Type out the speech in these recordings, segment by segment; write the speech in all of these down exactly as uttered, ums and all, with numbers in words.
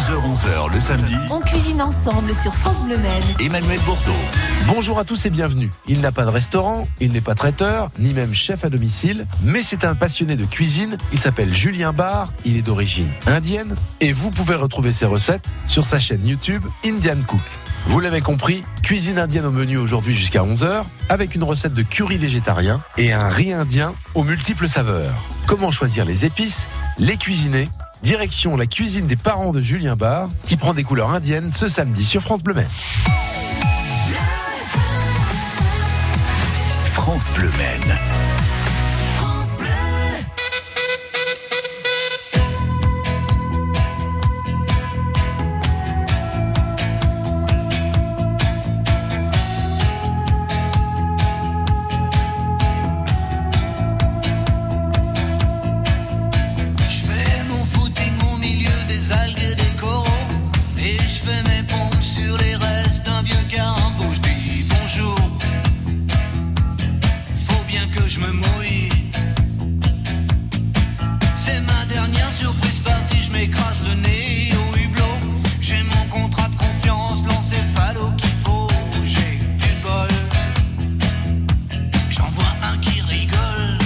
dix heures onze heures le samedi. On cuisine ensemble sur France Bleu Maine. Emmanuel Bourdeau. Bonjour à tous et bienvenue. Il n'a pas de restaurant, il n'est pas traiteur, ni même chef à domicile, mais c'est un passionné de cuisine. Il s'appelle Julien Barre, il est d'origine indienne et vous pouvez retrouver ses recettes sur sa chaîne YouTube Indian Cook. Vous l'avez compris, cuisine indienne au menu aujourd'hui jusqu'à onze heures, avec une recette de curry végétarien et un riz indien aux multiples saveurs. Comment choisir les épices, les cuisiner? Direction la cuisine des parents de Julien Barre, qui prend des couleurs indiennes ce samedi sur France Bleu Maine. France Bleu Maine. Je me mouille. C'est ma dernière surprise partie, je m'écrase le nez au hublot. J'ai mon contrat de confiance, l'encéphalo qu'il faut. J'ai du bol, j'en vois un qui rigole.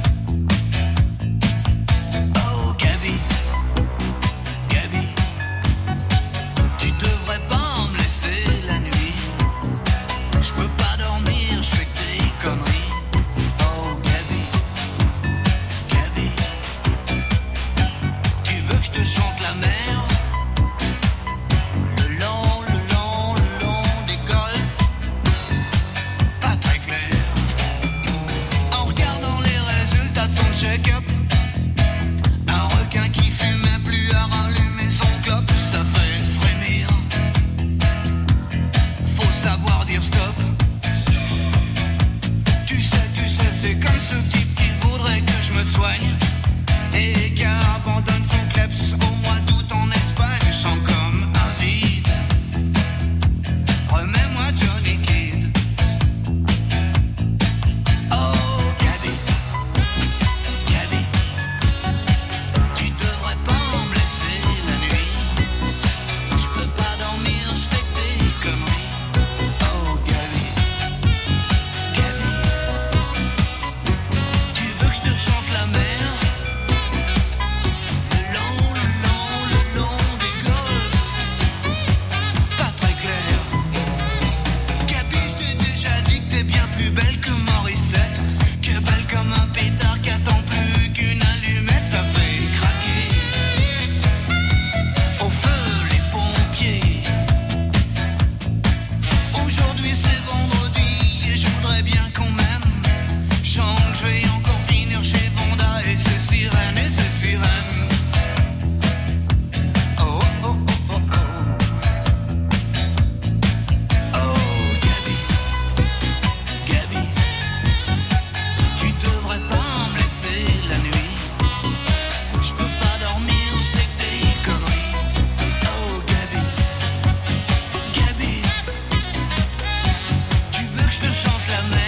Oh Gabi, Gabi, tu devrais pas me laisser la nuit. Je peux pas dormir, je fais que des conneries. C'est comme ce type qui voudrait que je me soigne et qui abandonne son kleps au mois d'août en Espagne. Je sens comme un vide. Remets-moi Johnny Kidd. Oh Gabi, Gabi, tu devrais pas me laisser la nuit. Je peux pas dormir, je fais des conneries. Oh Gabi, Gabi, je te chante la mer, le long, le long, le long des golfs, pas très clair. Gabi, je t'ai déjà dit que t'es bien plus belle que Morissette, que belle comme un pétard qui attend plus qu'une allumette, ça fait craquer au feu les pompiers. Aujourd'hui c'est vendredi et je voudrais bien qu'on m'aime, je sens que je vais encore chez Vonda et ses sirènes et ses sirènes. Oh oh oh oh oh. Oh Gabi, Gabi, tu devrais pas me laisser la nuit. Je peux pas dormir, je fais que des conneries. Oh Gabi, Gabi, tu veux que je te chante la mer?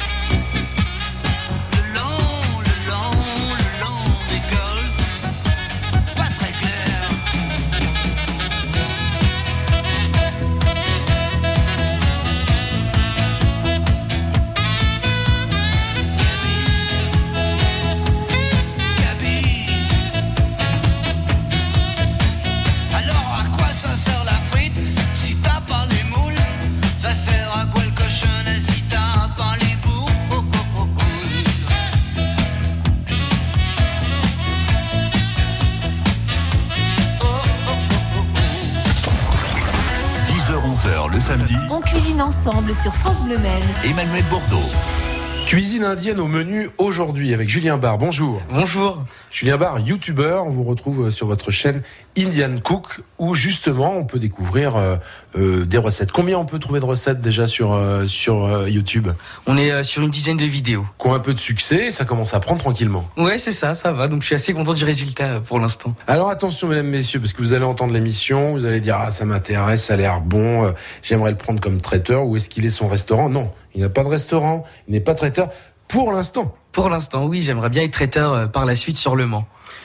Le samedi, on cuisine ensemble sur France Bleu Maine. Emmanuel Bourdeau. Cuisine indienne au menu aujourd'hui avec Julien Barre. Bonjour. Bonjour. Julien Barre, youtubeur. On vous retrouve sur votre chaîne Indian Cook où justement on peut découvrir euh, euh, des recettes. Combien on peut trouver de recettes déjà sur, euh, sur euh, YouTube? On est euh, sur une dizaine de vidéos. Qui ont un peu de succès et ça commence à prendre tranquillement. Ouais, c'est ça, ça va. Donc je suis assez content du résultat pour l'instant. Alors attention mesdames, messieurs, parce que vous allez entendre l'émission, vous allez dire ah ça m'intéresse, ça a l'air bon, euh, j'aimerais le prendre comme traiteur. Où est-ce qu'il est son restaurant? Non, il n'a pas de restaurant, il n'est pas traiteur pour l'instant. Pour l'instant, oui, j'aimerais bien être traiteur euh, par la suite sur Le Mans.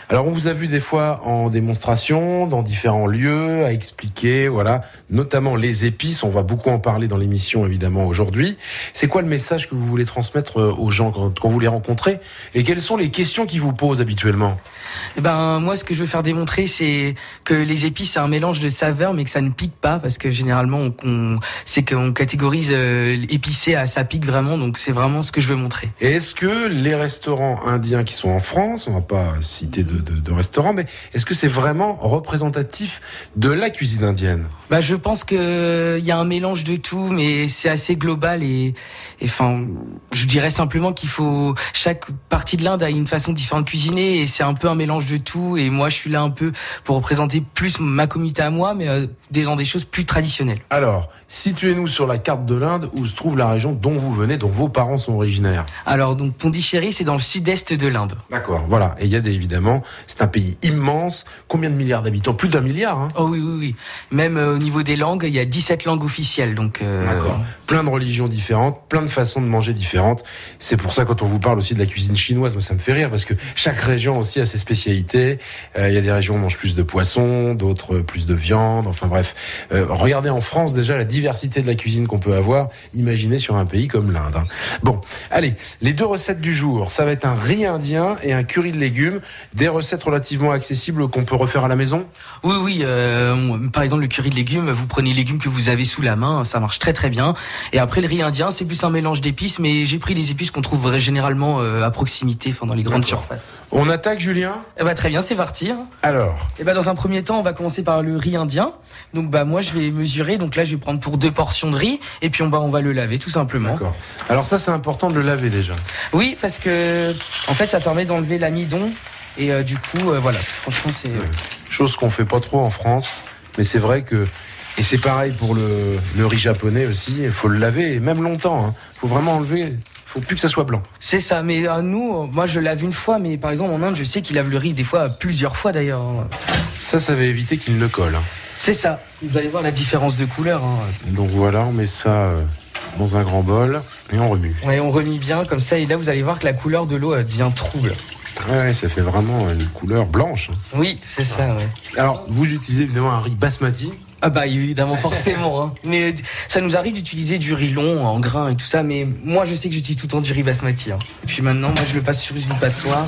Alors on vous a vu des fois en démonstration, dans différents lieux, à expliquer, voilà, notamment les épices. On va beaucoup en parler dans l'émission évidemment aujourd'hui. C'est quoi le message que vous voulez transmettre aux gens quand, quand vous les rencontrez? Et quelles sont les questions qu'ils vous posent habituellement? Eh ben moi, ce que je veux faire démontrer, c'est que les épices, c'est un mélange de saveurs, mais que ça ne pique pas, parce que généralement, on, on c'est qu'on catégorise euh, épicé à ça pique vraiment. Donc c'est vraiment ce que je veux montrer. Et est-ce que les restaurants indiens qui sont en France, on va pas citer de, de, de restaurants, mais est-ce que c'est vraiment représentatif de la cuisine indienne? Bah, je pense que il y a un mélange de tout, mais c'est assez global et, enfin, je dirais simplement qu'il faut, chaque partie de l'Inde a une façon différente de cuisiner et c'est un peu un mélange de tout. Et moi, je suis là un peu pour représenter plus ma communauté à moi, mais euh, dans des choses plus traditionnelles. Alors, situez-nous sur la carte de l'Inde où se trouve la région dont vous venez, dont vos parents sont originaires. Alors, donc Pondichéry, c'est dans le sud-est de l'Inde. D'accord, voilà. Et il y a des, évidemment, c'est un pays immense. Combien de milliards d'habitants? Plus d'un milliard, hein? Oh oui, oui, oui. Même euh, au niveau des langues, il y a dix-sept langues officielles. Donc, euh... D'accord. Plein de religions différentes, plein de façons de manger différentes. C'est pour ça, quand on vous parle aussi de la cuisine chinoise, moi, ça me fait rire parce que chaque région aussi a ses spécialités. Euh, il y a des régions où on mange plus de poisson, d'autres plus de viande. Enfin bref, euh, regardez en France déjà la diversité de la cuisine qu'on peut avoir. Imaginez sur un pays comme l'Inde. Hein. Bon, allez, les deux recettes du jour, ça va être un riz indien et un curry de légumes. Des recettes relativement accessibles qu'on peut refaire à la maison. Oui, oui. Euh, par exemple, le curry de légumes, vous prenez les légumes que vous avez sous la main, ça marche très très bien. Et après, le riz indien, c'est plus un mélange d'épices, mais j'ai pris les épices qu'on trouve généralement euh, à proximité, enfin dans les grandes D'accord. surfaces. On attaque, Julien? Eh bah, très bien, c'est parti. Alors, Eh bah, dans un premier temps, on va commencer par le riz indien. Donc bah moi, je vais mesurer. Donc là, je vais prendre pour deux portions de riz, et puis on va on va le laver tout simplement. d'accord. Alors ça, c'est important de le laver déjà. Oui, parce que en fait, ça permet d'enlever l'amidon. Et euh, du coup, euh, voilà, franchement, c'est... Ouais. Chose qu'on fait pas trop en France, mais c'est vrai que... Et c'est pareil pour le, le riz japonais aussi, il faut le laver, et même longtemps. Il faut vraiment enlever, il faut plus que ça soit blanc. C'est ça, mais euh, nous, moi je lave une fois, mais par exemple en Inde, je sais qu'ils lavent le riz des fois plusieurs fois d'ailleurs. Ça, ça va éviter qu'il ne colle. Hein. C'est ça, vous allez voir la différence de couleur. Hein. Donc voilà, on met ça euh, dans un grand bol, et on remue. Ouais, on remue bien comme ça, et là vous allez voir que la couleur de l'eau elle devient trouble. Ouais, ça fait vraiment une couleur blanche. Hein. Oui, c'est ça, ouais. Alors, vous utilisez évidemment un riz basmati. Ah bah évidemment, forcément. Hein. Mais ça nous arrive d'utiliser du riz long en grains et tout ça, mais moi je sais que j'utilise tout le temps du riz basmati. Hein. Et puis maintenant, moi je le passe sur une passoire.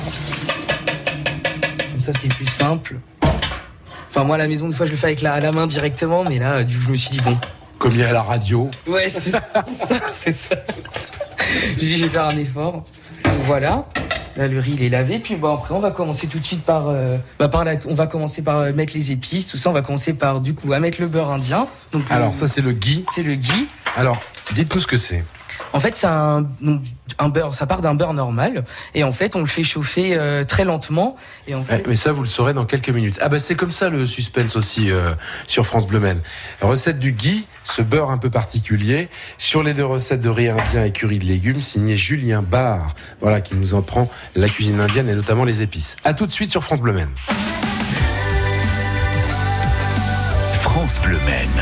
Comme ça c'est plus simple. Enfin moi à la maison, des fois je le fais avec la, la main directement, mais là du coup je me suis dit bon. Comme il y a à la radio. Ouais, c'est ça, c'est ça. J'ai dit je vais faire un effort. Donc voilà. Là, le riz, il est lavé. Puis, bon, après, on va commencer tout de suite par, euh, bah, par la, on va commencer par euh, mettre les épices, tout ça. On va commencer par, du coup, à mettre le beurre indien. Donc, Alors, le, ça, c'est le ghee. C'est le ghee. Alors, dites-nous ce que c'est. En fait, c'est un, donc, un beurre, ça part d'un beurre normal. Et en fait, on le fait chauffer euh, très lentement. Et en fait... Mais ça, vous le saurez dans quelques minutes. Ah bah c'est comme ça le suspense aussi euh, sur France Bleu Maine. Recette du ghee, ce beurre un peu particulier, sur les deux recettes de riz indien et curry de légumes, signé Julien Barre, voilà, qui nous en prend la cuisine indienne et notamment les épices. À tout de suite sur France Bleu Maine. France Bleu Maine.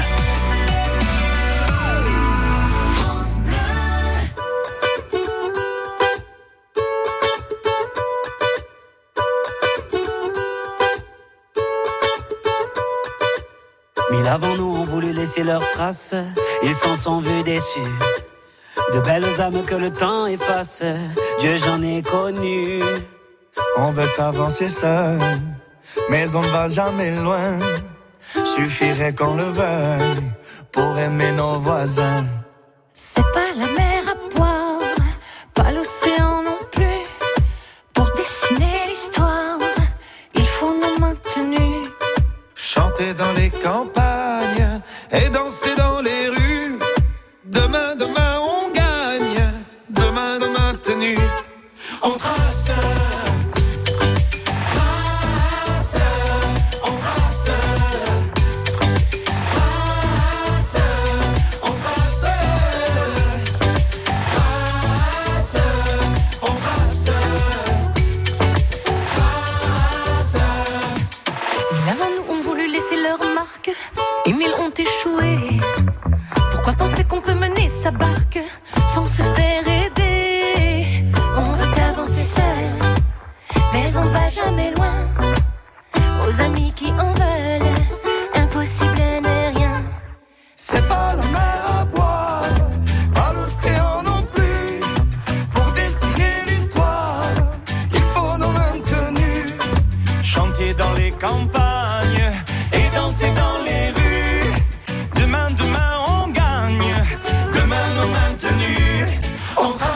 Mille avant nous ont voulu laisser leurs traces, ils s'en sont vus déçus. De belles âmes que le temps efface, Dieu j'en ai connu. On veut avancer seul, mais on ne va jamais loin. Suffirait qu'on le veuille pour aimer nos voisins. C'est pas la mer à boire, pas l'océan non plus. Pour dessiner l'histoire, il faut nos mains tenues. Chanter dans les campagnes et danser dans les rues. Demain, demain, on gagne. Demain, demain, tenue. On trace. Trace. On trace. Trace. On trace. Trace. On trace. Trace. Mille avant nous ont voulu laisser leur marque et mille ont échoué. Pourquoi penser qu'on peut mener sa barque sans se faire aider? On veut avancer seul, mais on va jamais loin. l'impossible n'est rien. C'est pas la mer à boire, pas l'océan non plus. Pour dessiner l'histoire, il faut nos mains tenues. Chanter dans les campagnes et danser dans les rues. Demain, demain, on gagne. Demain, nos mains tenues. On trace.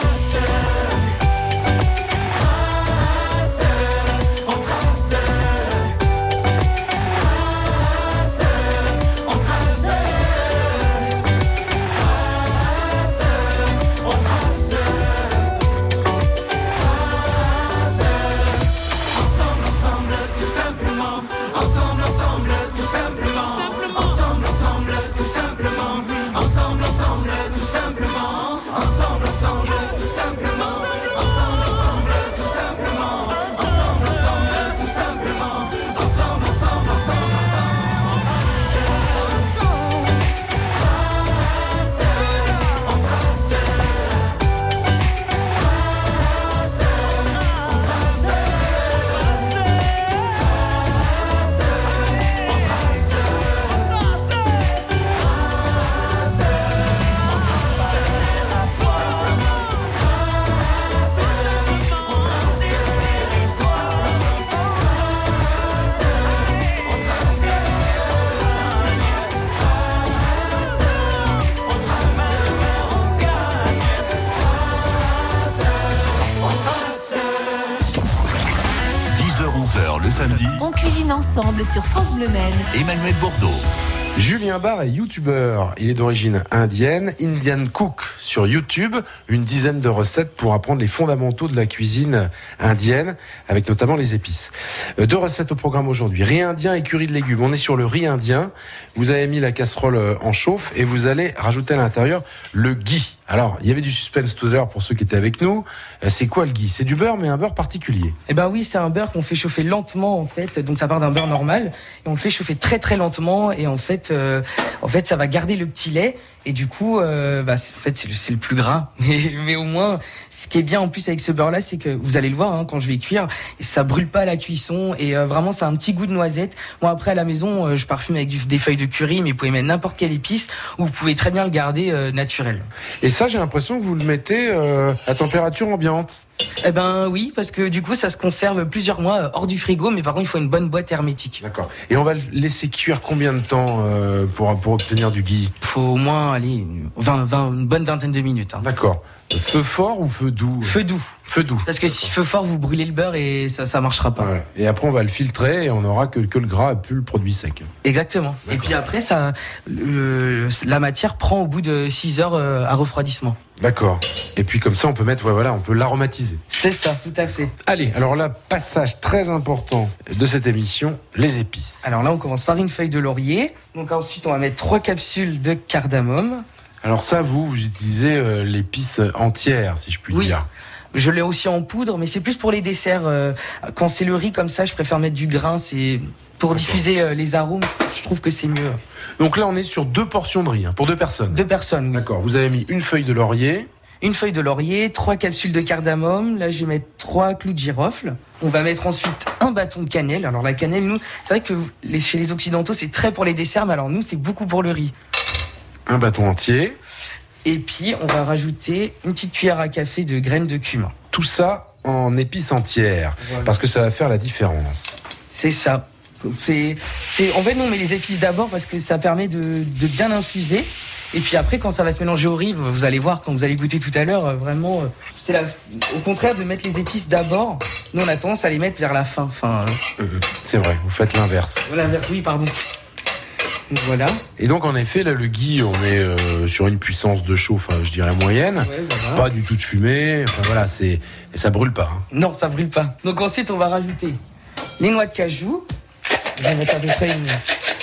Le samedi, On cuisine ensemble sur France Bleu Maine. Emmanuel Bordeaux. Julien Barre est youtubeur. Il est d'origine indienne, Indian Cook sur YouTube. Une dizaine de recettes pour apprendre les fondamentaux de la cuisine indienne, avec notamment les épices. Deux recettes au programme aujourd'hui. Riz indien et curry de légumes. On est sur le riz indien. Vous avez mis la casserole en chauffe et vous allez rajouter à l'intérieur le ghee. Alors, il y avait du suspense tout à l'heure pour ceux qui étaient avec nous. C'est quoi le ghee? C'est du beurre, mais un beurre particulier. Eh ben oui, c'est un beurre qu'on fait chauffer lentement en fait. Donc ça part d'un beurre normal et on le fait chauffer très très lentement et en fait, euh, en fait, ça va garder le petit lait et du coup, euh, bah, en fait, c'est le, c'est le plus gras. Mais, mais au moins, ce qui est bien en plus avec ce beurre-là, c'est que vous allez le voir hein, quand je vais cuire, ça brûle pas à la cuisson et euh, vraiment, ça a un petit goût de noisette. Moi après à la maison, euh, je parfume avec du, des feuilles de curry, mais vous pouvez mettre n'importe quelle épice ou vous pouvez très bien le garder euh, naturel. Et ça, j'ai l'impression que vous le mettez euh, à température ambiante. Eh ben oui, parce que du coup, ça se conserve plusieurs mois hors du frigo, mais par contre, il faut une bonne boîte hermétique. D'accord. Et on va le laisser cuire combien de temps euh, pour, pour obtenir du ghee? Il faut au moins aller vingt, vingt, une bonne vingtaine de minutes. Hein. D'accord. Feu fort ou feu doux? Feu doux. Feu doux. Parce que si feu fort, vous brûlez le beurre et ça ça marchera pas. Ouais. Et après, on va le filtrer et on aura que, que le gras plus le produit sec. Exactement. Et puis après, ça, le, la matière prend au bout de six heures euh, à refroidissement. D'accord. Et puis comme ça, on peut mettre, ouais, voilà, on peut l'aromatiser. C'est ça, tout à fait. Allez, alors là, passage très important de cette émission, les épices. Alors là, on commence par une feuille de laurier. Donc ensuite, on va mettre trois capsules de cardamome. Alors ça, vous, vous utilisez euh, l'épice entière, si je puis Oui. dire. Je l'ai aussi en poudre, mais c'est plus pour les desserts. Euh, quand c'est le riz comme ça, je préfère mettre du grain. C'est pour diffuser euh, les arômes. Je trouve que c'est mieux. Donc là, on est sur deux portions de riz, hein, pour deux personnes. Deux personnes. Oui. D'accord. Vous avez mis une feuille de laurier. Une feuille de laurier, trois capsules de cardamome. Là, je vais mettre trois clous de girofle. On va mettre ensuite un bâton de cannelle. Alors la cannelle, nous, c'est vrai que les, chez les Occidentaux, c'est très pour les desserts, mais alors nous, c'est beaucoup pour le riz. Un bâton entier. Et puis, on va rajouter une petite cuillère à café de graines de cumin. Tout ça en épices entières, Voilà. parce que ça va faire la différence. C'est ça. C'est, c'est, en fait, nous, on met les épices d'abord parce que ça permet de, de bien infuser. Et puis après, quand ça va se mélanger au riz, vous allez voir, quand vous allez goûter tout à l'heure, vraiment, c'est la, au contraire de mettre les épices d'abord. Nous, on a tendance à les mettre vers la fin. Enfin, Mmh, c'est vrai, vous faites l'inverse. voilà, vers, oui, pardon. Voilà. Et donc, en effet, là, le ghee, on est euh, sur une puissance de chauffe, euh, je dirais, moyenne. Ouais, voilà. Pas du tout de fumée. Enfin, voilà, c'est... Et ça brûle pas. Hein. Non, ça brûle pas. Donc ensuite, on va rajouter les noix de cajou. Je vais mettre à peu près une,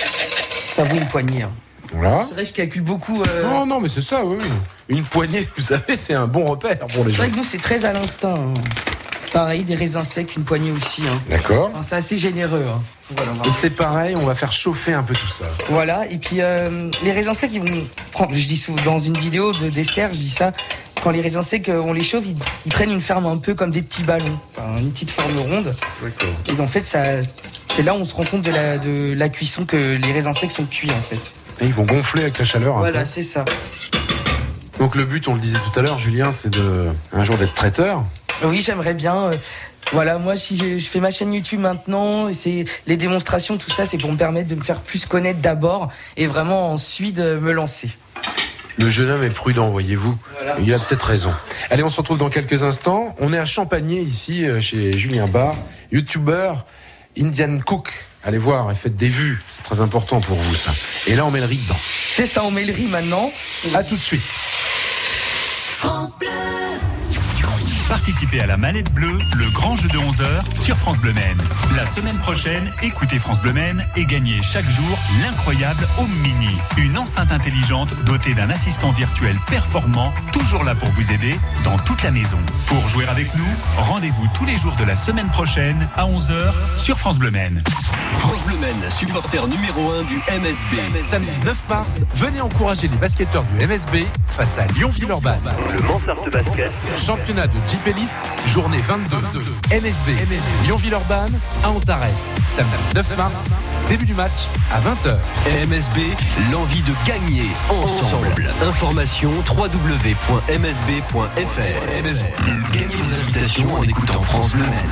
ça vaut une poignée. Hein. Voilà. C'est vrai que je calcule beaucoup. Euh... Non, non, mais c'est ça, oui. Une poignée, vous savez, c'est un bon repère pour les C'est gens. vrai que nous, c'est très à l'instinct. Hein. Pareil, des raisins secs, une poignée aussi. Hein. D'accord. Enfin, c'est assez généreux. Hein. Voilà, on va- Et c'est pareil, on va faire chauffer un peu tout ça. Voilà, et puis euh, les raisins secs, ils vont prendre, je dis souvent dans une vidéo de dessert, je dis ça, quand les raisins secs, on les chauffe, ils, ils prennent une forme un peu comme des petits ballons, enfin, une petite forme ronde. D'accord. Et en fait, ça, c'est là où on se rend compte de la, de la cuisson que les raisins secs sont cuits en fait. Et ils vont gonfler avec la chaleur. Voilà, après. c'est ça. Donc le but, on le disait tout à l'heure, Julien, c'est de un jour d'être traiteur. Oui, j'aimerais bien. euh, Voilà, moi, si je, je fais ma chaîne YouTube maintenant, c'est les démonstrations, tout ça, c'est pour me permettre de me faire plus connaître d'abord et vraiment ensuite euh, me lancer. Le jeune homme est prudent, voyez-vous. Voilà. Il a peut-être raison. Allez, on se retrouve dans quelques instants. On est à Champagné, ici, euh, chez Julien Barre, youtubeur, Indian Cook. Allez voir, et faites des vues. C'est très important pour vous, ça. Et là, on met le riz dedans. C'est ça, on met le riz maintenant. À tout de suite. France Bleu. Participez à la mallette bleue, le grand jeu de onze heures sur France Bleu Maine. La semaine prochaine, écoutez France Bleu Maine et gagnez chaque jour l'incroyable Home Mini. Une enceinte intelligente dotée d'un assistant virtuel performant, toujours là pour vous aider dans toute la maison. Pour jouer avec nous, rendez-vous tous les jours de la semaine prochaine à onze heures sur France Bleu Maine. France Bleu Maine, supporter numéro un du M S B. Samedi neuf mars, venez encourager les basketteurs du M S B face à Lyon-Villeurbanne. Le Mansart Basket. Championnat de Jeep Elite, journée vingt-deux. M S B, Lyon-Villeurbanne, à Antares. Samedi neuf mars, début du match à vingt heures. M S B, l'envie de gagner ensemble. Information w w w point m s b point f r. M S B. Gagnez vos invitations en écoutant France Bleu Maine.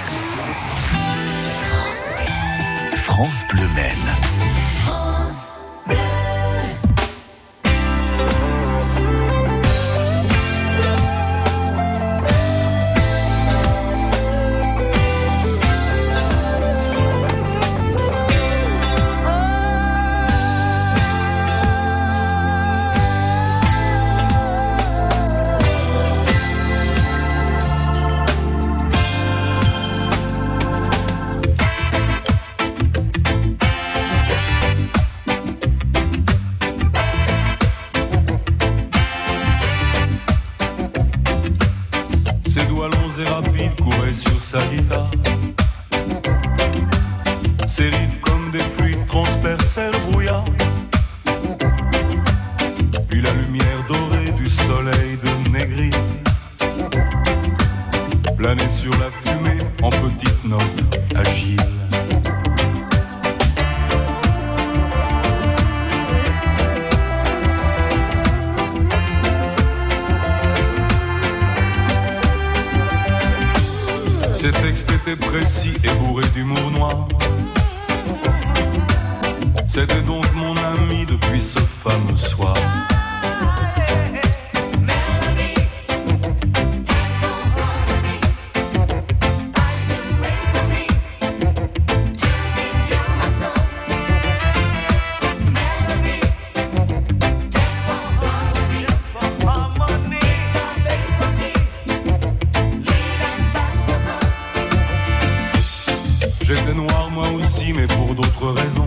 France Bleu Maine. Sa guitare, ses rives comme des fluides transperçaient le brouillard. Puis la lumière dorée du soleil de Négri planait sur la fumée en petites notes agiles. Ces textes étaient précis et bourrés d'humour noir. C'était donc mon ami depuis ce fameux soir. J'étais noir moi aussi, mais pour d'autres raisons.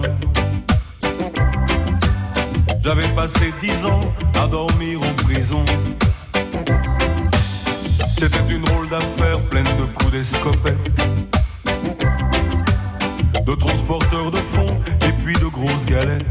J'avais passé dix ans à dormir en prison. C'était une drôle d'affaire pleine de coups d'escopette, de transporteurs de fonds et puis de grosses galettes.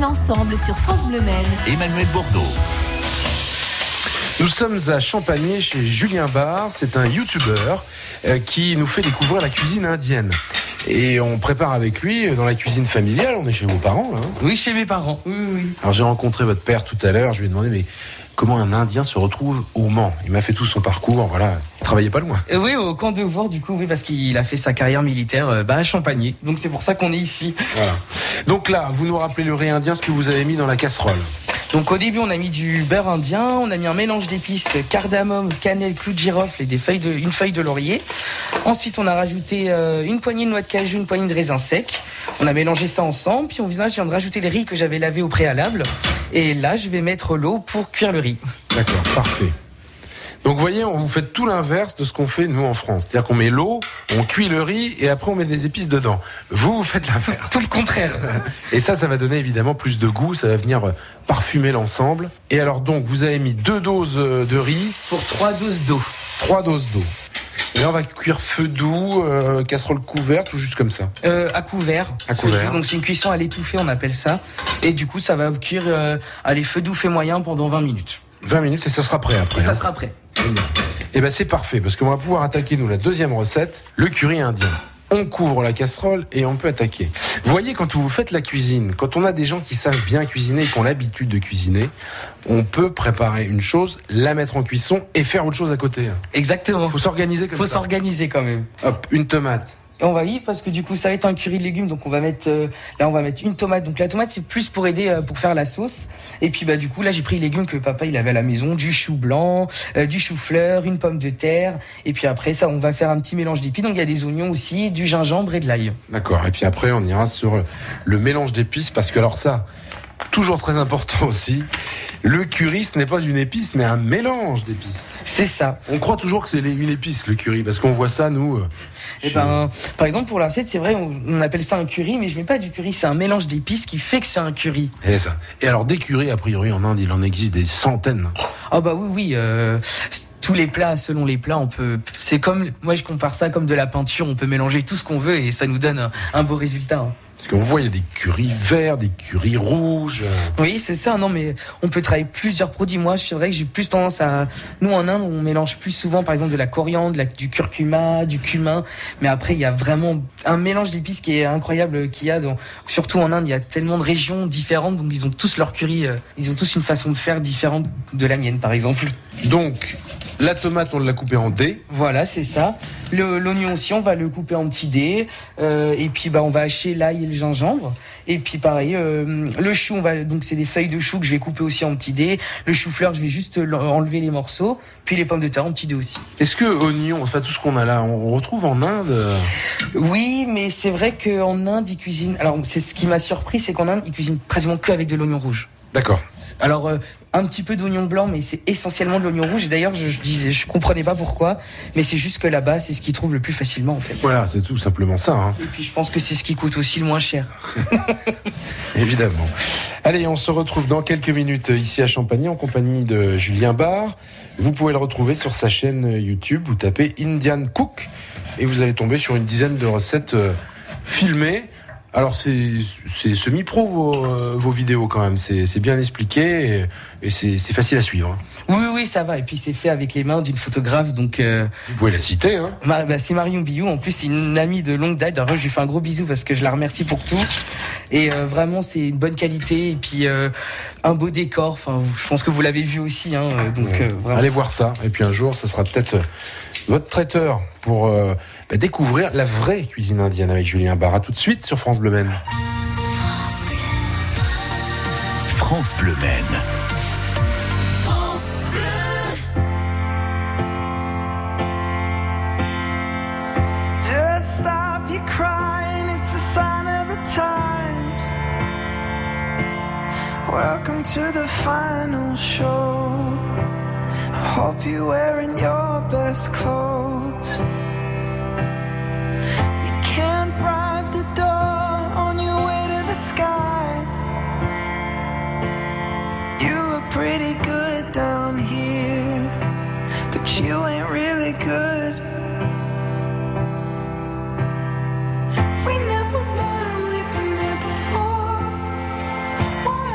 ensemble sur France Bleu Maine. Emmanuel Bordeaux. Nous sommes à Champagné chez Julien Barre. C'est un youtubeur euh, qui nous fait découvrir la cuisine indienne. Et on prépare avec lui dans la cuisine familiale. On est chez vos parents, là, hein ? Oui, chez mes parents. Oui, oui, oui. Alors j'ai rencontré votre père tout à l'heure. Je lui ai demandé, mais comment un Indien se retrouve au Mans ? Il m'a fait tout son parcours. Voilà, il travaillait pas loin. Euh, oui, au camp de Voir, du coup, oui, parce qu'il a fait sa carrière militaire euh, bah, à Champagné. Donc c'est pour ça qu'on est ici. Voilà. Donc là, vous nous rappelez le riz indien, ce que vous avez mis dans la casserole. Donc au début, on a mis du beurre indien, on a mis un mélange d'épices, cardamome, cannelle, clou de girofle et des feuilles de, une feuille de laurier. Ensuite, on a rajouté euh, une poignée de noix de cajou, une poignée de raisin sec. On a mélangé ça ensemble, puis au final, je viens de rajouter les riz que j'avais lavé au préalable. Et là, je vais mettre l'eau pour cuire le riz. D'accord, parfait. Donc vous voyez, on vous fait tout l'inverse de ce qu'on fait nous en France. C'est-à-dire qu'on met l'eau, on cuit le riz et après on met des épices dedans. Vous, vous faites l'inverse. Tout le contraire. Et ça, ça va donner évidemment plus de goût, ça va venir parfumer l'ensemble. Et alors donc, vous avez mis deux doses de riz. Pour trois doses d'eau. Trois doses d'eau. Et là, on va cuire feu doux, euh, casserole couverte ou juste comme ça euh, À couvert. À couvert. Feu doux, donc c'est une cuisson à l'étouffée, on appelle ça. Et du coup, ça va cuire euh, à les feux doux, fait moyen pendant vingt minutes. vingt minutes et ça sera prêt après. Et ça hein. sera prêt. Et ben c'est parfait parce qu'on va pouvoir attaquer nous la deuxième recette, le curry indien. On couvre la casserole et on peut attaquer. Vous voyez, quand vous faites la cuisine, quand on a des gens qui savent bien cuisiner et qui ont l'habitude de cuisiner, on peut préparer une chose, la mettre en cuisson et faire autre chose à côté. Exactement. Faut s'organiser comme Faut ça. Faut s'organiser quand même. Hop, une tomate. Et on va y parce que du coup ça va être un curry de légumes, donc on va mettre euh, là on va mettre une tomate. Donc la tomate c'est plus pour aider euh, pour faire la sauce. Et puis bah du coup là j'ai pris les légumes que papa il avait à la maison, du chou blanc, euh, du chou-fleur, une pomme de terre. Et puis après ça on va faire un petit mélange d'épices. Donc il y a des oignons aussi, du gingembre et de l'ail. D'accord. Et puis après on ira sur le mélange d'épices parce que alors ça, toujours très important aussi. Le curry, ce n'est pas une épice, mais un mélange d'épices. C'est ça. On croit toujours que c'est une épice, le curry, parce qu'on voit ça, nous. Euh, Et ben, par exemple, pour la recette, c'est vrai, on, on appelle ça un curry, mais je mets pas du curry, c'est un mélange d'épices qui fait que c'est un curry. Et ça. Et alors, des currys, a priori, en Inde, il en existe des centaines. Ah bah oui, oui. Euh, tous les plats, selon les plats, on peut. C'est comme, moi, je compare ça comme de la peinture. On peut mélanger tout ce qu'on veut et ça nous donne un, un beau résultat. Hein. Parce qu'on voit, il y a des currys verts, des currys rouges. Oui, c'est ça. Non, mais on peut travailler plusieurs produits. Moi, c'est vrai que j'ai plus tendance à. Nous, en Inde, on mélange plus souvent, par exemple, de la coriandre, de la... du curcuma, du cumin. Mais après, il y a vraiment un mélange d'épices qui est incroyable qu'il y a. Dans... Surtout en Inde, il y a tellement de régions différentes, donc ils ont tous leur curry. Euh... Ils ont tous une façon de faire différente de la mienne, par exemple. Donc, la tomate, on l'a coupée en dés. Voilà, c'est ça. Le, l'oignon aussi, on va le couper en petits dés. Euh, et puis, bah, on va hacher l'ail et le gingembre. Et puis, pareil, euh, le chou, on va, donc c'est des feuilles de chou que je vais couper aussi en petits dés. Le chou-fleur, je vais juste enlever les morceaux. Puis les pommes de terre en petits dés aussi. Est-ce que oignon, enfin tout ce qu'on a là, on retrouve en Inde ? Oui, mais c'est vrai qu'en Inde, ils cuisinent. Alors, c'est ce qui m'a surpris, c'est qu'en Inde, ils cuisinent pratiquement que avec de l'oignon rouge. D'accord. Alors, euh, un petit peu d'oignon blanc, mais c'est essentiellement de l'oignon rouge. Et d'ailleurs, je, je disais, je comprenais pas pourquoi, mais c'est juste que là-bas, c'est ce qu'ils trouvent le plus facilement, en fait. Voilà, c'est tout simplement ça. Hein. Et puis, je pense que c'est ce qui coûte aussi le moins cher. Évidemment. Allez, on se retrouve dans quelques minutes ici à Champagny en compagnie de Julien Barre. Vous pouvez le retrouver sur sa chaîne YouTube. Vous tapez Indian Cook et vous allez tomber sur une dizaine de recettes euh, filmées. Alors c'est, c'est semi-pro vos, euh, vos vidéos quand même, c'est, c'est bien expliqué et, et c'est, c'est facile à suivre. Oui, oui, ça va. Et puis c'est fait avec les mains d'une photographe, donc... Euh, Vous pouvez la citer, hein. Bah, bah, c'est Marion Billou, en plus c'est une amie de longue date. Alors je lui fais un gros bisou parce que je la remercie pour tout. Et euh, vraiment c'est une bonne qualité et puis euh, un beau décor, enfin je pense que vous l'avez vu aussi. Hein, donc, ouais. euh, vraiment. Allez voir ça, et puis un jour ce sera peut-être votre traiteur pour... Euh, Bah, découvrir la vraie cuisine indienne avec Julien Barre. À tout de suite sur France Bleu Maine. France Bleu Maine. Just stop your crying, it's a sign of the times. Welcome to the final show. I hope you're wearing your best clothes. Can't bribe the door on your way to the sky. You look pretty good down here, but you ain't really good. We never learned, we've been here before. Why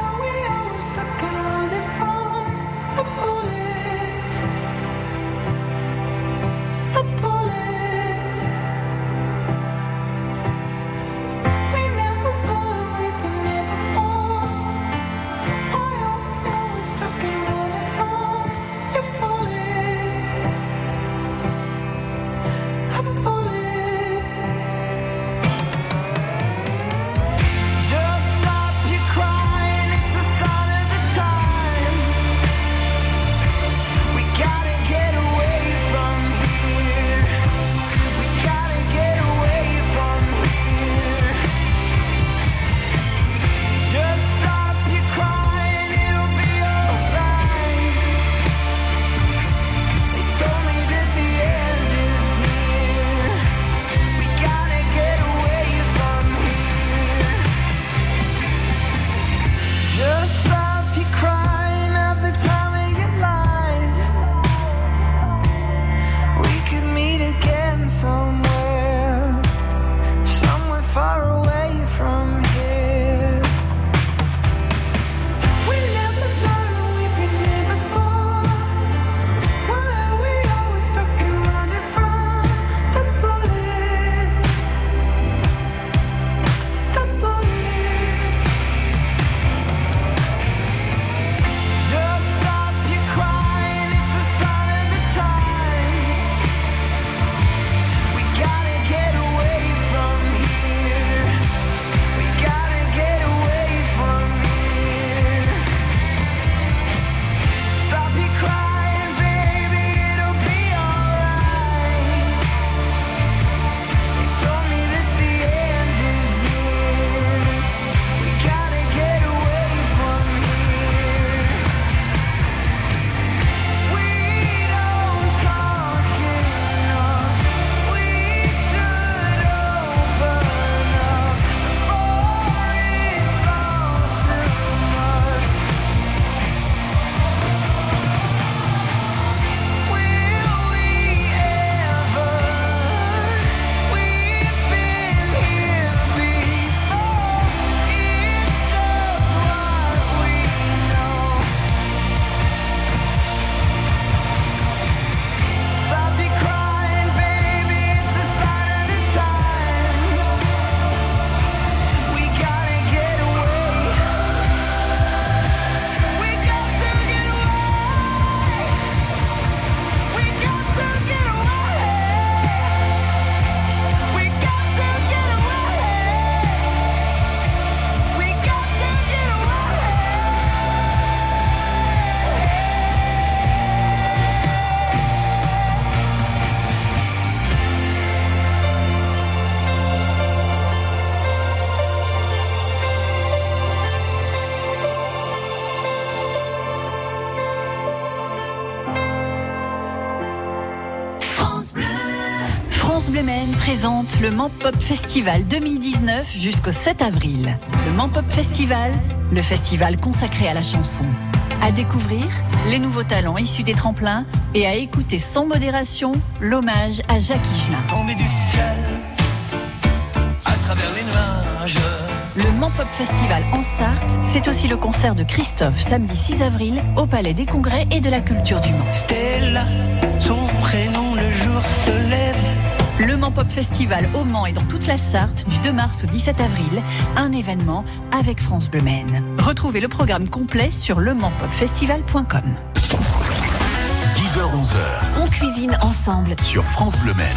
France Bleu. France Bleu Maine présente le Mans Pop Festival deux mille dix-neuf jusqu'au sept avril. Le Mans Pop Festival, le festival consacré à la chanson. À découvrir les nouveaux talents issus des tremplins et à écouter sans modération l'hommage à Jacques Higelin. Tombé du ciel à travers les nuages. Le Mans Pop Festival en Sarthe, c'est aussi le concert de Christophe samedi six avril au Palais des Congrès et de la Culture du Mans. Stella, son prénom le jour se lève. Le Mans Pop Festival au Mans et dans toute la Sarthe du deux mars au dix-sept avril, un événement avec France Bleu Maine. Retrouvez le programme complet sur le mans pop festival point com. dix heures onze heures On cuisine ensemble sur France Bleu Maine.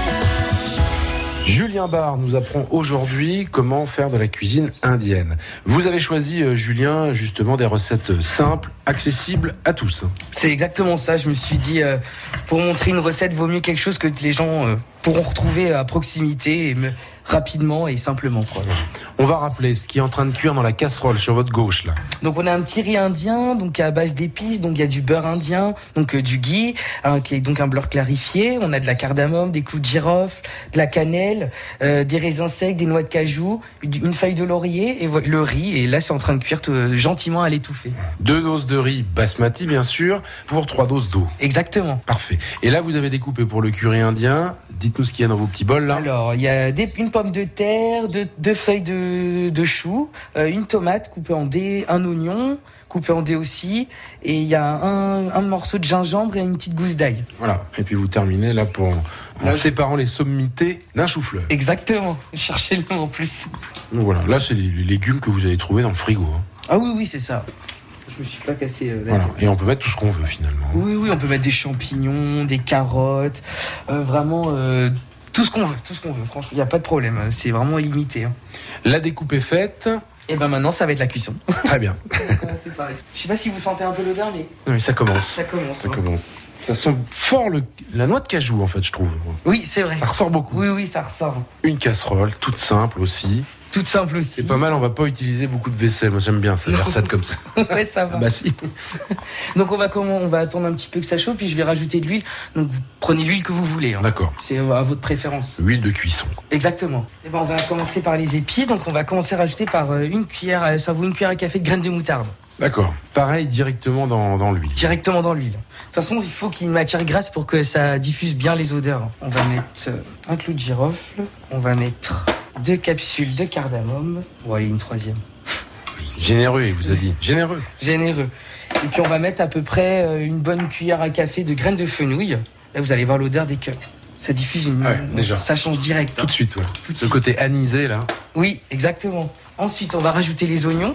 Julien Barre nous apprend aujourd'hui comment faire de la cuisine indienne. Vous avez choisi, euh, Julien, justement des recettes simples, accessibles à tous. C'est exactement ça. Je me suis dit, euh, pour montrer une recette, vaut mieux quelque chose que les gens euh, pourront retrouver à proximité et me, rapidement et simplement, quoi. On va rappeler ce qui est en train de cuire dans la casserole sur votre gauche, là. Donc on a un petit riz indien, donc à base d'épices, donc il y a du beurre indien, donc euh, du ghee, hein, qui est donc un beurre clarifié. On a de la cardamome, des clous de girofle, de la cannelle, euh, des raisins secs, des noix de cajou, une feuille de laurier et vo- le riz. Et là c'est en train de cuire tout, gentiment à l'étouffer. Deux doses de riz basmati, bien sûr, pour trois doses d'eau. Exactement. Parfait. Et là, vous avez découpé pour le curry indien. Dites-nous ce qu'il y a dans vos petits bols, là. Alors, il y a des, une pomme de terre, deux, deux feuilles de, de chou, euh, une tomate coupée en dés, un oignon coupé en dés aussi, et il y a un, un morceau de gingembre et une petite gousse d'ail. Voilà. Et puis vous terminez là pour en Là, séparant les sommités d'un chou-fleur. Exactement. Cherchez le mot en plus. Donc voilà. Là, c'est les, les légumes que vous avez trouvés dans le frigo. Hein. Ah oui, oui, c'est ça. Je me suis pas cassé euh, la Voilà. tête. Et on peut mettre tout ce qu'on veut finalement. Oui, oui, on peut mettre des champignons, des carottes, euh, vraiment euh, tout ce qu'on veut, tout ce qu'on veut. Franchement, il n'y a pas de problème. C'est vraiment illimité. Hein. La découpe est faite. Et ben maintenant, ça va être la cuisson. Très bien. C'est pareil. Je sais pas si vous sentez un peu l'odeur, mais Non, mais ça commence. ça commence. Ça hein. commence. Ça sent fort le... la noix de cajou, en fait, je trouve. Oui, c'est vrai. Ça ressort beaucoup. Oui, oui, ça ressort. Une casserole, toute simple aussi. Toute simple aussi. C'est pas mal, on va pas utiliser beaucoup de vaisselle. Moi, j'aime bien ces recettes comme ça. Ouais, ça va. Bah si. Donc on va comment on va attendre un petit peu que ça chauffe, puis je vais rajouter de l'huile. Donc vous prenez l'huile que vous voulez. Hein. D'accord. C'est à votre préférence. Huile de cuisson. Exactement. Et ben on va commencer par les épis. Donc on va commencer à rajouter par euh, une cuillère, euh, ça vaut une cuillère à café de graines de moutarde. D'accord. Pareil, directement dans, dans l'huile. Directement dans l'huile. De toute façon, il faut qu'il y ait une matière grasse pour que ça diffuse bien les odeurs. On va mettre euh, un clou de girofle. On va mettre deux capsules de cardamome. Bon, allez, une troisième. Généreux, il vous a dit. Généreux. Généreux. Et puis on va mettre à peu près euh, une bonne cuillère à café de graines de fenouil. Là, vous allez voir l'odeur dès que ça diffuse une. Ouais, déjà. Ça change direct. Tout hein. de suite, ouais. Tout de Ce côté anisé, là. Oui, exactement. Ensuite, on va rajouter les oignons.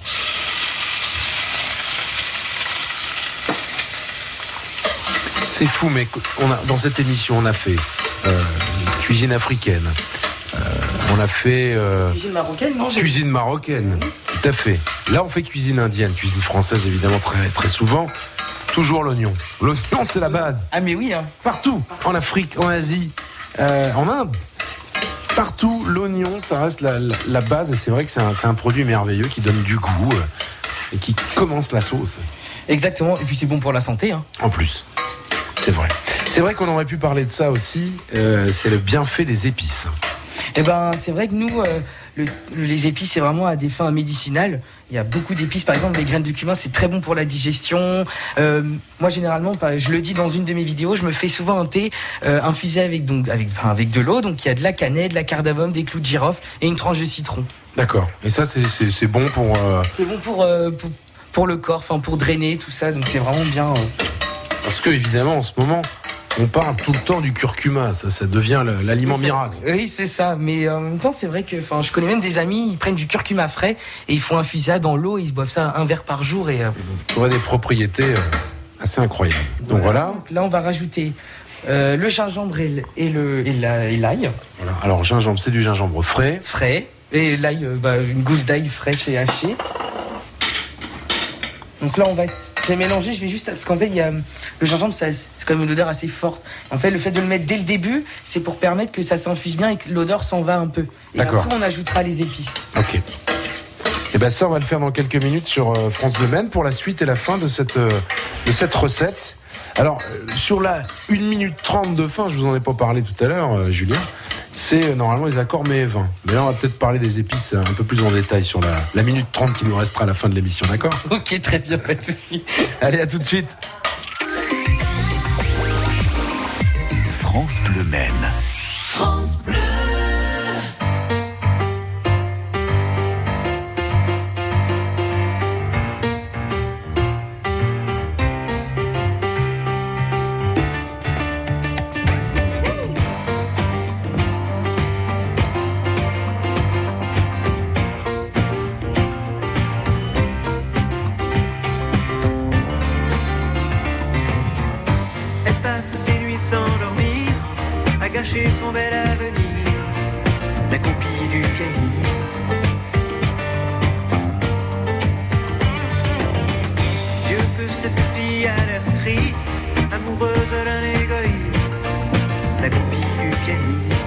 C'est fou, mais on a, dans cette émission, on a fait euh, cuisine africaine. Euh, on a fait euh, Cuisine marocaine, non j'ai- cuisine marocaine. Tout à fait. Là, on fait cuisine indienne, cuisine française, évidemment, très, très souvent. Toujours l'oignon. L'oignon, c'est la base. Ah, mais oui, hein. Partout. En Afrique, en Asie, euh, en Inde. Partout, l'oignon, ça reste la, la, la base. Et c'est vrai que c'est un, c'est un produit merveilleux qui donne du goût euh, et qui commence la sauce. Exactement. Et puis c'est bon pour la santé. Hein. En plus. C'est vrai. C'est vrai qu'on aurait pu parler de ça aussi. Euh, c'est le bienfait des épices. Eh ben, c'est vrai que nous, euh, le, les épices, c'est vraiment à des fins médicinales. Il y a beaucoup d'épices. Par exemple, les graines de cumin, c'est très bon pour la digestion. Euh, moi, généralement, je le dis dans une de mes vidéos, je me fais souvent un thé euh, infusé avec, donc, avec, enfin, avec de l'eau. Donc, il y a de la cannelle, de la cardamome, des clous de girofle et une tranche de citron. D'accord. Et ça, c'est, c'est, c'est bon pour... Euh... C'est bon pour, euh, pour, pour le corps, enfin, pour drainer, tout ça. Donc, c'est vraiment bien. Euh... Parce que, évidemment, en ce moment... On parle tout le temps du curcuma, ça, ça devient le, l'aliment oui, miracle. Oui, c'est ça. Mais en même temps, c'est vrai que, enfin, je connais même des amis, ils prennent du curcuma frais et ils font infuser ça dans l'eau, et ils boivent ça un verre par jour et. Euh... Ça aurait des propriétés euh, assez incroyables. Donc voilà. Donc là, on va rajouter euh, le gingembre et, le, et, le, et, la, et l'ail. Voilà. Alors gingembre, c'est du gingembre frais. Frais. Et l'ail, euh, bah, une gousse d'ail fraîche et hachée. Donc là, on va. Je vais mélanger, je vais juste... Parce qu'en fait, il y a... le gingembre, ça, c'est quand même une odeur assez forte. En fait, le fait de le mettre dès le début, c'est pour permettre que ça s'infuse bien et que l'odeur s'en va un peu. Et D'accord. après, on ajoutera les épices. Ok. Et bien ça, on va le faire dans quelques minutes sur euh, France Bleu Maine pour la suite et la fin de cette, euh, de cette recette. Alors, euh, sur la une minute trente de fin, je vous en ai pas parlé tout à l'heure, euh, Julien, c'est euh, normalement les accords mets et vins. Mais là, on va peut-être parler des épices un peu plus en détail sur la, la minute trente qui nous restera à la fin de l'émission, d'accord ? Ok, très bien, pas de souci. Allez, à tout de suite. France Bleu Maine. France Bleu. Son bel avenir, la copie du calife. Dieu que cette fille a l'air triste, amoureuse d'un égoïste, la copie du calife.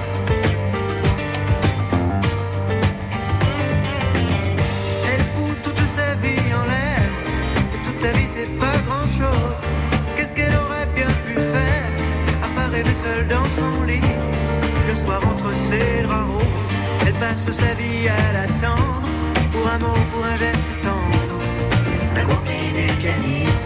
Elle fout toute sa vie en l'air, et toute sa vie c'est pas grand chose. Qu'est-ce qu'elle aurait bien pu faire, à part rêver seule dans son lit? Le soir entre ses draps roses, elle passe sa vie à l'attendre, pour un mot, pour un geste tendre, la copie du calife.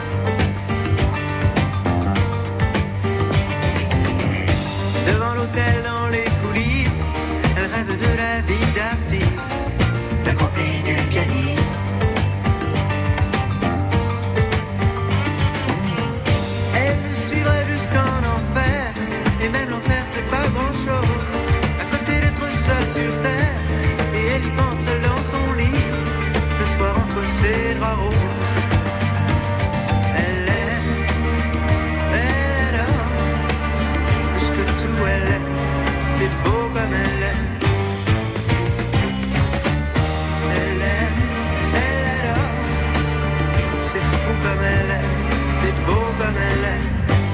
Devant l'hôtel, dans les coulisses, elle rêve de la vie d'artiste, la copie du calife. Elle le suivrait jusqu'en enfer, et même l'enfer c'est pas grand chose. Sur terre, et elle y pense seule dans son lit, le soir entre ses draps roses. Elle aime, elle adore, plus que tout elle aime, c'est beau comme elle aime. Elle aime, elle adore, c'est fou comme elle aime, c'est beau comme elle aime.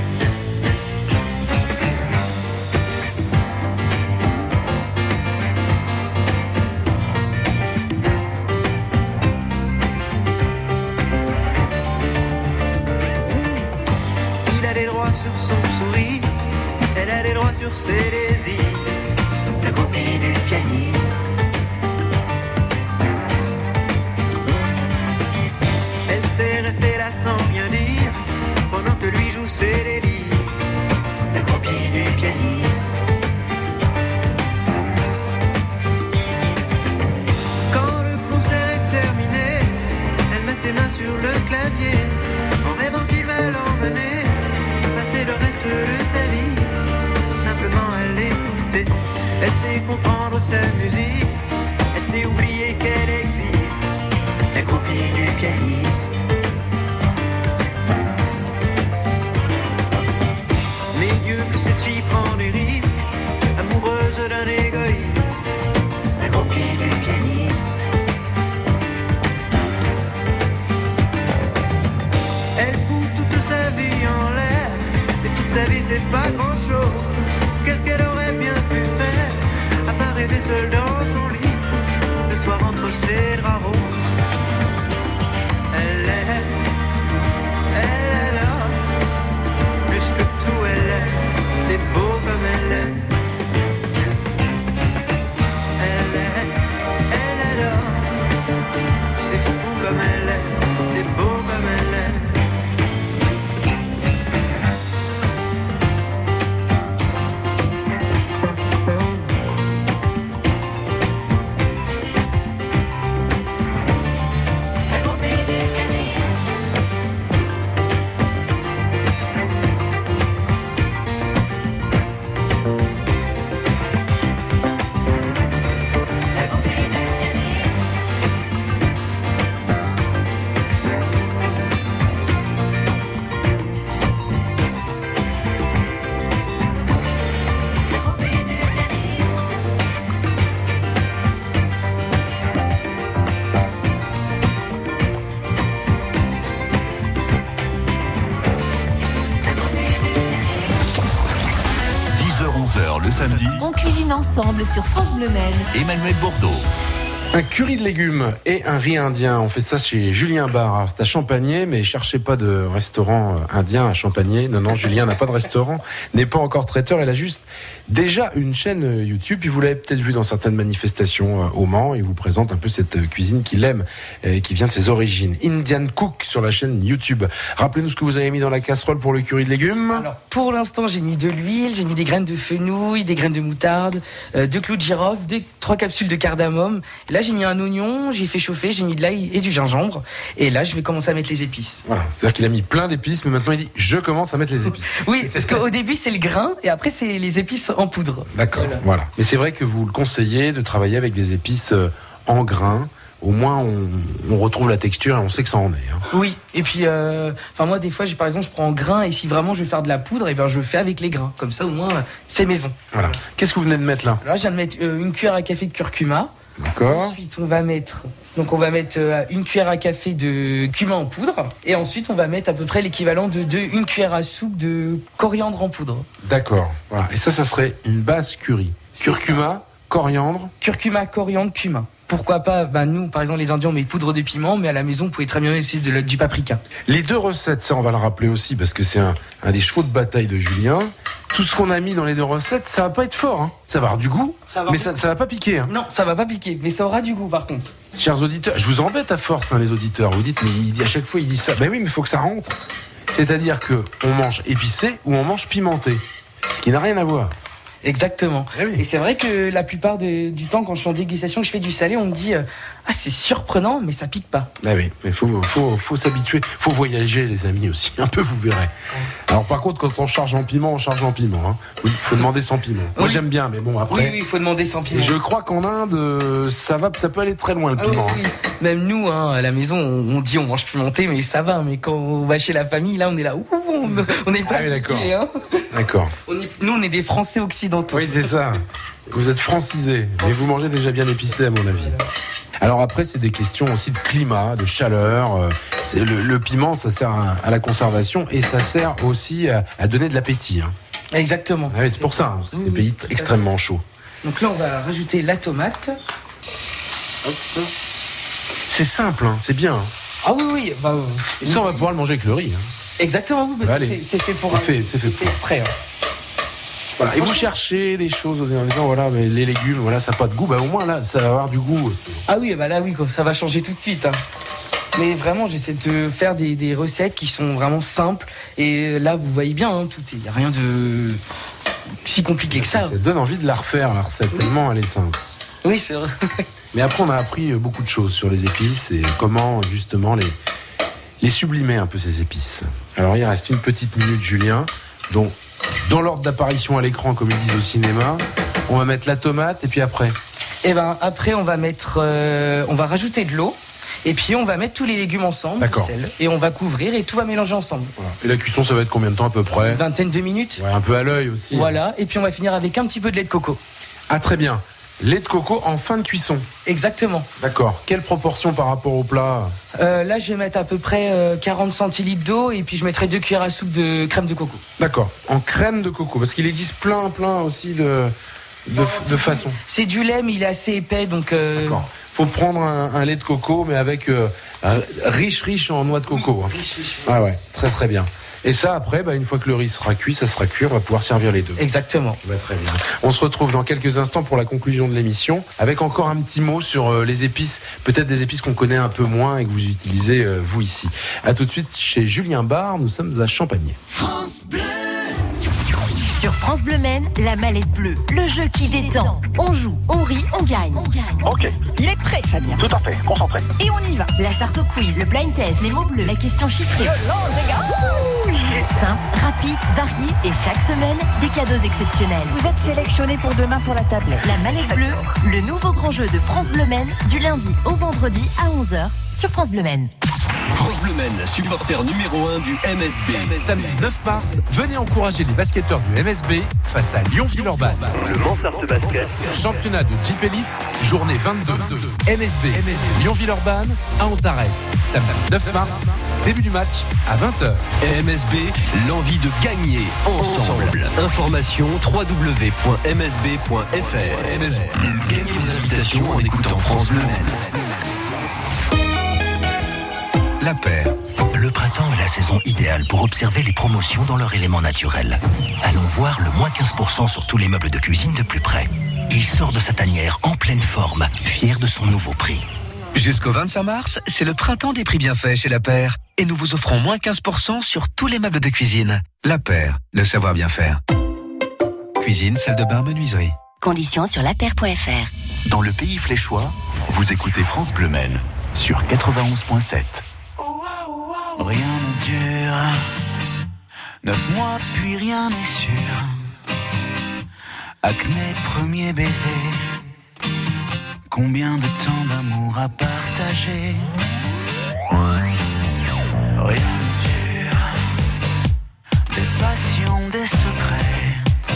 Sur son sourire, elle a les droits sur ses désirs, la copie du calife. Elle sait rester là sans rien dire, pendant que lui joue ses délires, la copie du calife. Quand le concert est terminé, elle met ses mains sur le clavier, en rêvant qu'il va l'emmener le reste de sa vie, simplement à l'écouter. Elle sait comprendre sa musique, elle sait oublier qu'elle existe, la copie du calife. Mais Dieu que cette fille prend des risques, amoureuse d'un égoïste, la copie du calife. Elle fout toute sa vie en l'air, sa vie c'est pas grand chose. Qu'est-ce qu'elle aurait bien pu faire, à part rêver seule dans son lit, le soir entre ses draps roses. Elle aime, elle adore, plus que tout elle aime, c'est beau comme elle aime. Elle aime, elle adore, c'est fou comme elle aime, c'est beau comme elle aime. Le samedi, on cuisine ensemble sur France Bleu Maine. Emmanuel Bordeaux. Un curry de légumes et un riz indien. On fait ça chez Julien Bar. Alors, c'est à Champagné, mais cherchez pas de restaurant indien à Champagné. Non, non, Julien n'a pas de restaurant, n'est pas encore traiteur. Il a juste déjà une chaîne YouTube. Puis vous l'avez peut-être vu dans certaines manifestations au Mans. Il vous présente un peu cette cuisine qu'il aime et qui vient de ses origines. Indian Cook sur la chaîne YouTube. Rappelez-nous ce que vous avez mis dans la casserole pour le curry de légumes. Alors, pour l'instant, j'ai mis de l'huile, j'ai mis des graines de fenouil, des graines de moutarde, euh, deux clous de girofle, deux, trois capsules de cardamome. Et là, j'ai mis un oignon, j'ai fait chauffer, j'ai mis de l'ail et du gingembre. Et là, je vais commencer à mettre les épices. Voilà, c'est-à-dire qu'il a mis plein d'épices, mais maintenant il dit je commence à mettre les épices. Oui, parce qu'au début, c'est le grain et après, c'est les épices en poudre. D'accord, voilà. voilà. Mais c'est vrai que vous le conseillez de travailler avec des épices en grains. Au moins, on, on retrouve la texture et on sait que ça en est. Hein. Oui, et puis, enfin euh, moi, des fois, j'ai, par exemple, je prends en grains et si vraiment je veux faire de la poudre, et ben, je fais avec les grains. Comme ça, au moins, c'est maison. Voilà. Qu'est-ce que vous venez de mettre là ? Là, je viens de mettre euh, une cuillère à café de curcuma. D'accord. Ensuite, on va mettre, donc on va mettre euh, une cuillère à café de cumin en poudre. Et ensuite, on va mettre à peu près l'équivalent de, de une cuillère à soupe de coriandre en poudre. D'accord. Voilà. Et ça, ça serait une base curry. Curcuma, coriandre. Curcuma, coriandre, cumin. Pourquoi pas, ben nous, par exemple, les Indiens, on met poudre de piment, mais à la maison, vous pouvez très bien mettre aussi de, du paprika. Les deux recettes, ça, on va le rappeler aussi, parce que c'est un, un des chevaux de bataille de Julien. Tout ce qu'on a mis dans les deux recettes, ça va pas être fort, hein. Ça va avoir du goût, ça va mais ça, ça va pas piquer. Hein. Non, ça va pas piquer, mais ça aura du goût, par contre. Chers auditeurs, je vous embête à force, hein, les auditeurs. Vous dites, mais il dit, à chaque fois, il dit ça. Ben oui, mais il faut que ça rentre. C'est-à-dire que on mange épicé ou on mange pimenté. Ce qui n'a rien à voir. Exactement. Eh oui. Et c'est vrai que la plupart de, du temps, quand je suis en dégustation, que je fais du salé, on me dit euh, ah, c'est surprenant, mais ça pique pas. Ah oui, mais faut, faut, faut s'habituer. Faut voyager, les amis, aussi. Un peu, vous verrez. Alors, par contre, quand on charge en piment, on charge en piment. Hein. Il faut demander sans piment. Moi, oui. J'aime bien, mais bon, après. Oui, oui, il faut demander sans piment. Et je crois qu'en Inde, ça va, ça peut aller très loin, le piment. Ah, oui, oui. Hein. Même nous, hein, à la maison, on, on dit on mange pimenté, mais ça va. Mais quand on va chez la famille, là, on est là. Ouh, on, on est pas ah, oui, d'accord. Habitué, hein. D'accord. On est, nous, on est des Français occidentaux. Oui, c'est ça. Vous êtes francisés, mais vous mangez déjà bien épicé, à mon avis. Alors après, c'est des questions aussi de climat, de chaleur. C'est le, le piment, ça sert à, à la conservation et ça sert aussi à, à donner de l'appétit. Hein. Exactement. Ah oui, c'est pour ça, hein, parce que c'est des pays extrêmement chauds. Donc là, on va rajouter la tomate. C'est simple, hein, c'est bien. Hein. Ah oui, oui. Bah, et ça, on va pouvoir le manger avec le riz. Hein. Exactement, oui, c'est fait, c'est fait pour. C'est fait, c'est fait, c'est fait exprès. Hein. Voilà. Et vous cherchez des choses en disant voilà, mais les légumes, voilà, ça n'a pas de goût. Bah, au moins là, ça va avoir du goût aussi. Ah oui, bah là oui, ça va changer tout de suite. Hein. Mais vraiment, j'essaie de faire des, des recettes qui sont vraiment simples. Et là, vous voyez bien, hein, tout est, il n'y a rien de si compliqué que ça. Ça donne envie de la refaire, la recette, oui. Tellement elle est simple. Oui, c'est vrai. Mais après, on a appris beaucoup de choses sur les épices et comment justement les, les sublimer un peu ces épices. Alors, il reste une petite minute, Julien. Donc, dans l'ordre d'apparition à l'écran, comme ils disent au cinéma, on va mettre la tomate et puis après. Et ben après, on va mettre, euh, on va rajouter de l'eau. Et puis on va mettre tous les légumes ensemble. D'accord. Et on va couvrir et tout va mélanger ensemble. Voilà. Et la cuisson, ça va être combien de temps à peu près ? Une vingtaine de minutes. Ouais, un peu à l'œil aussi. Voilà. Et puis on va finir avec un petit peu de lait de coco. Ah, très bien. Lait de coco en fin de cuisson. Exactement. D'accord. Quelle proportion par rapport au plat ? euh, Là, je vais mettre à peu près euh, quarante centilitres d'eau et puis je mettrai deux cuillères à soupe de crème de coco. D'accord. En crème de coco, parce qu'il existe plein, plein aussi de, de, de façons. C'est du lait, mais il est assez épais, donc. Euh... D'accord. Faut prendre un, un lait de coco, mais avec euh, riche, riche en noix de coco. Oui, riche, riche. Ah ouais, très très bien. Et ça, après, bah, une fois que le riz sera cuit, ça sera cuit, on va pouvoir servir les deux. Exactement. Bah, très bien. On se retrouve dans quelques instants pour la conclusion de l'émission, avec encore un petit mot sur euh, les épices, peut-être des épices qu'on connaît un peu moins et que vous utilisez, euh, vous, ici. A tout de suite chez Julien Bar, nous sommes à Champagné. France Bleu. Sur France Bleu Maine, la mallette bleue, le jeu qui détend. On joue, on rit, on gagne. On gagne. Ok. Il est prêt, Fabien. Tout à fait, concentré. Et on y va. La Sarto Quiz, le blind test, les mots bleus, la question chiffrée. Simple, rapide, varié et chaque semaine, des cadeaux exceptionnels. Vous êtes sélectionné pour demain pour la tablette. La mallette bleue, le nouveau grand jeu de France Bleu Maine, du lundi au vendredi à onze heures sur France Bleu Maine. France Bleu Bleumen, supporter numéro un du M S B. Samedi neuf mars, venez encourager les basketteurs du M S B face à Lyon-Villeurbanne. Le Mansart Basket. Championnat de Jeep Elite, journée vingt-deux. M S B, Lyon-Villeurbanne, à Antares. Samedi neuf mars, début du match à vingt heures. M S B, l'envie de gagner ensemble. Information w w w point m s b point f r. M S B, gagnez vos invitations en écoutant France Bleu. La Paire. Le printemps est la saison idéale pour observer les promotions dans leur élément naturel. Allons voir le moins quinze pour cent sur tous les meubles de cuisine de plus près. Il sort de sa tanière en pleine forme, fier de son nouveau prix. Jusqu'au vingt-cinq mars, c'est le printemps des prix bienfaits chez La Paire. Et nous vous offrons moins quinze pour cent sur tous les meubles de cuisine. La Paire, le savoir bien faire. Cuisine, salle de bain, menuiserie. Conditions sur lapaire point f r. Dans le pays fléchois, vous écoutez France Bleu Maine sur quatre-vingt-onze point sept. Rien ne dure, neuf mois puis rien n'est sûr. Acné, premier baiser, combien de temps d'amour à partager. Rien ne dure, des passions, des secrets,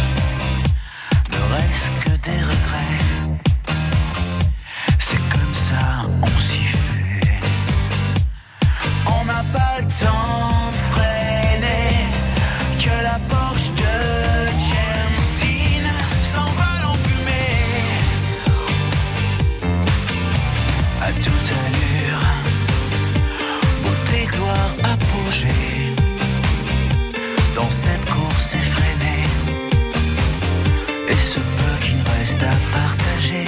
ne reste que des regrets. C'est comme ça, on s'y fait. On n'a pas le temps de freiner, que la Porsche de James Dean s'envole en fumée. À toute allure, beauté, gloire, apogée, dans cette course effrénée, et ce peu qu'il reste à partager.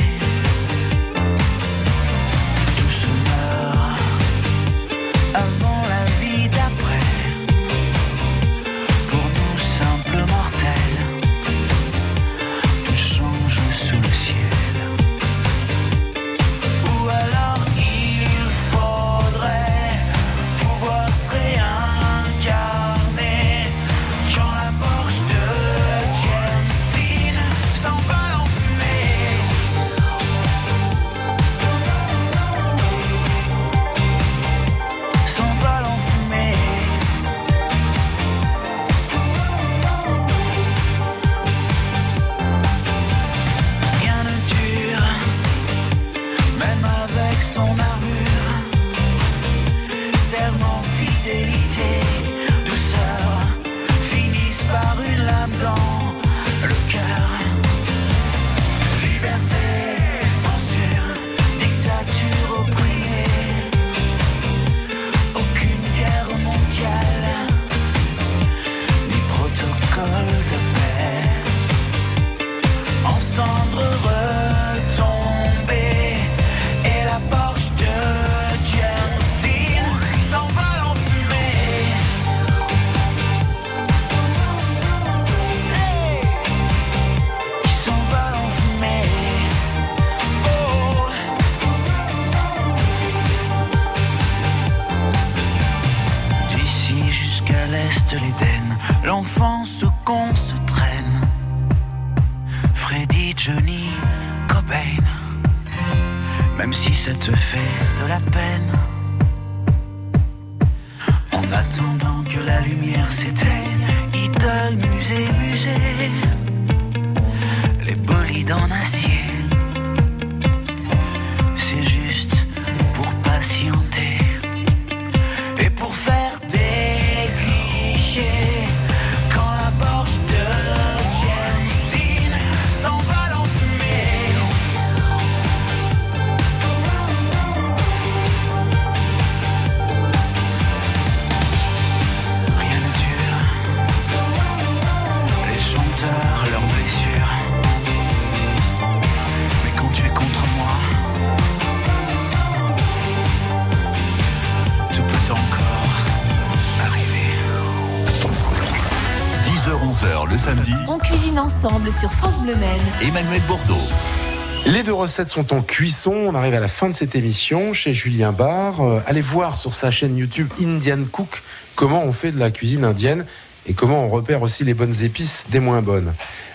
Tout se meurt avant la vie d'après, pour nous simples mortels, tout change sous le ciel. Ou alors il faudrait pouvoir se réincarner quand la Porsche de James Dean s'envole en fumée. S'envole en fumée. Rien ne dure, même avec son armure. Serment, fidélité, douceur, finissent par une lame dans le cœur. Liberté, censure, dictature opprimée. Aucune guerre mondiale, ni protocole de paix. En cendres retombées, et la Porsche de James Dean s'envole en fumée. Hey, qui s'envole en fumée. Oh. D'ici jusqu'à l'est l'Éden, l'enfance qu'on se traîne. Freddy, Johnny, Cobain, même si ça te fait de la peine. En attendant que la lumière s'éteigne, idole, musée, musée, les bolides en acier. C'est juste pour patienter et pour faire des clichés. Quand la Porsche de James Dean s'envole en fumée. Rien ne dure, les chanteurs, leurs blessures. Mais quand tu es contre moi, tout peut encore arriver. dix heures onze heures le samedi, On cuisine ensemble sur France Bleu Maine. Emmanuel Bordeaux. Les deux recettes sont en cuisson. On arrive à la fin de cette émission chez Julien Barre. Euh, allez voir sur sa chaîne YouTube Indian Cook comment on fait de la cuisine indienne et comment on repère aussi les bonnes épices des moins bonnes.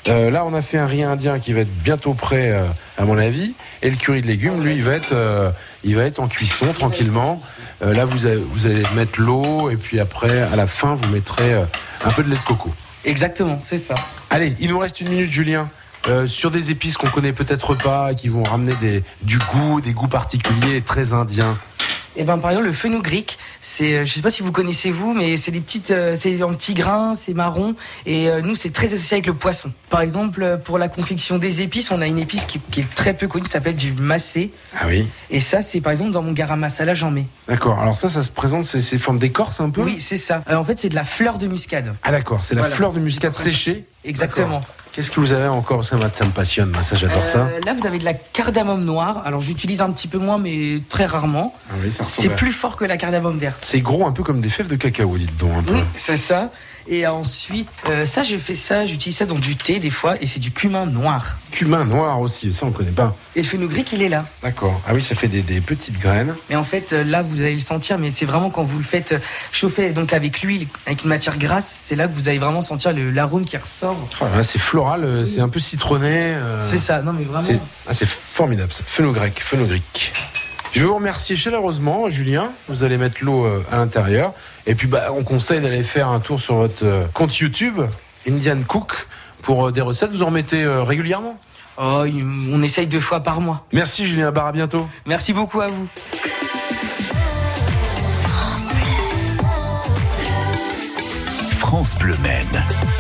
Euh, là, on a fait un riz indien qui va être bientôt prêt, euh, à mon avis. Et le curry de légumes, lui, il va être, euh, il va être en cuisson tranquillement. Euh, là, vous, avez, vous allez mettre l'eau et puis après, à la fin, vous mettrez euh, un peu de lait de coco. Exactement, c'est ça. Allez, il nous reste une minute, Julien. Euh, sur des épices qu'on connaît peut-être pas et qui vont ramener des, du goût, des goûts particuliers très indiens. Et ben par exemple le fenugreek, c'est, je sais pas si vous connaissez vous, mais c'est des petites, euh, c'est en petits grains, c'est marron, et euh, nous c'est très associé avec le poisson. Par exemple pour la confection des épices, on a une épice qui, qui est très peu connue, qui s'appelle du massé. Ah oui. Et ça c'est par exemple dans mon garam masala j'en mets. D'accord. Alors ça, ça se présente, c'est, c'est forme d'écorce un peu. Oui c'est ça. Euh, en fait c'est de la fleur de muscade. Ah d'accord, c'est la Voilà. fleur de muscade séchée. Exactement. D'accord. Qu'est-ce que vous avez encore? Parce que moi, ça me passionne, ça j'adore ça. Euh, là vous avez de la cardamome noire. Alors j'utilise un petit peu moins mais très rarement. Ah oui, ça ressemble C'est à- plus fort que la cardamome verte. C'est gros, un peu comme des fèves de cacao, dites donc. Un peu. Oui, c'est ça. Et ensuite, euh, ça, je fais ça, j'utilise ça dans du thé des fois, et c'est du cumin noir. Cumin noir aussi, ça on connaît pas. Et le fenugreek, il est là. D'accord. Ah oui, ça fait des, des petites graines. Mais en fait, euh, là, vous allez le sentir, mais c'est vraiment quand vous le faites euh, chauffer donc avec l'huile, avec une matière grasse, c'est là que vous allez vraiment sentir le, l'arôme qui ressort. Oh là là, c'est floral, euh, c'est un peu citronné. euh, C'est ça, non mais vraiment. C'est, ah, c'est formidable, ça. Fenugreek, fenugreek. Je veux vous remercier chaleureusement, Julien. Vous allez mettre l'eau euh, à l'intérieur. Et puis, bah, on conseille d'aller faire un tour sur votre euh, compte YouTube, Indian Cook, pour euh, des recettes. Vous en remettez euh, régulièrement? Oh, on essaye deux fois par mois. Merci, Julien Barre, à bientôt. Merci beaucoup à vous. France Bleu Maine.